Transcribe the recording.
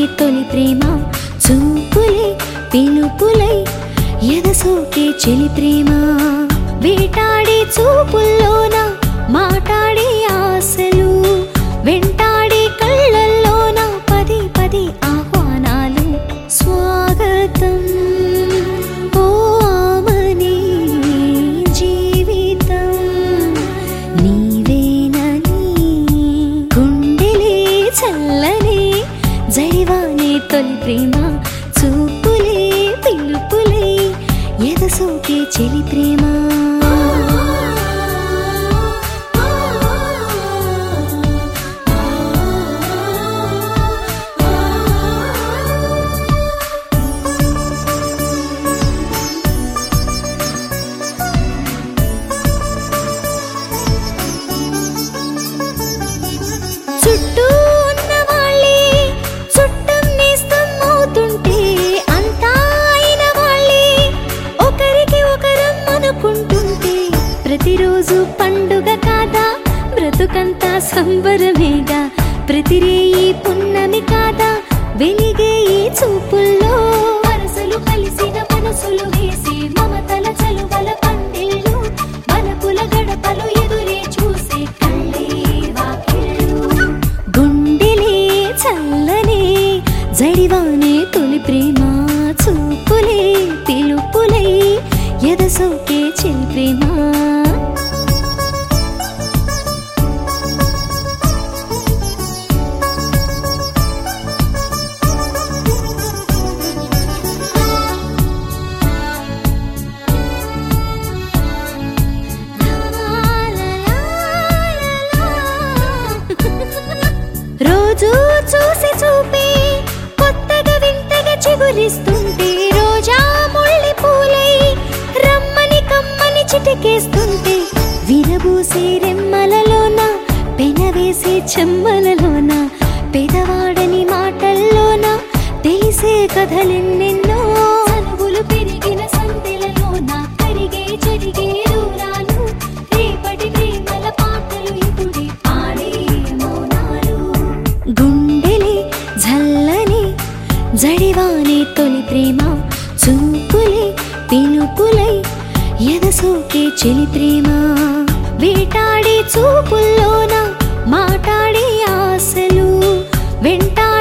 తొలి ప్రేమ చూపులే పిలుపులై ఎదసోకే చెలి ప్రేమ వేటాడే చూపుల్లోన మాటాడే ఆశలు వెంటాడే కళ్ళల్లోన పది పది ఆహ్వానాలు స్వాగతం ఓ ఆమని జీవితం నీవేనని గుండెలే చల్లని జడివానే తొలి ప్రేమ చూపులే పిలుపులై ఎదసోకే చెలి ప్రేమ చుట్టూ ఉన్న వాళ్ళే చుట్టం నేస్తం అవుతుంటే అంతా అయిన వాళ్ళే ఒకరికి ఒకరం అనుకుంటుంటే ప్రతిరోజు పండుగ కాదా బ్రతుకంతా సంబరమేగా ప్రతిరేయి పున్నమి కాదా వెలిగే ఈ చూపుల్లో వరసలు కలిసిన మనసులు వేసి మమతల చలువల పందిళ్ళు బలపుల గడపలు ఎదురే చూసే కళ్ళే వాకిళ్ళు గుండెలే చల్లనే జడివానే తొలి ప్రేమ చూపులే పిలుపులై ఎదసోకే చెలి ప్రేమ రోజు చూసి చూపే కొత్తగా వింతగా చిగురిస్తుంటే రోజా ముళ్ళి పూలై రమ్మని కమ్మని చిటికేస్తుంటే విరబూసే రెమ్మలలోన పెనవేసే చెమ్మలలోన పెదవాడని మాటల్లోన తెలిసే కథలెన్నెన్నో చనువులు పెరిగిన సందెలలోన కరిగే జరిగే దూరాలు రేపటి ప్రేమల పాటలు ఇప్పుడే పాడే మౌనాలు గుండెలే జల్లని జడివానే తొలి ప్రేమ చూపులే పిలుపులై ఎదసోకే చెలి ప్రేమ వేటాడే చూపుల్లోన మాటాడే ఆశలు వెంట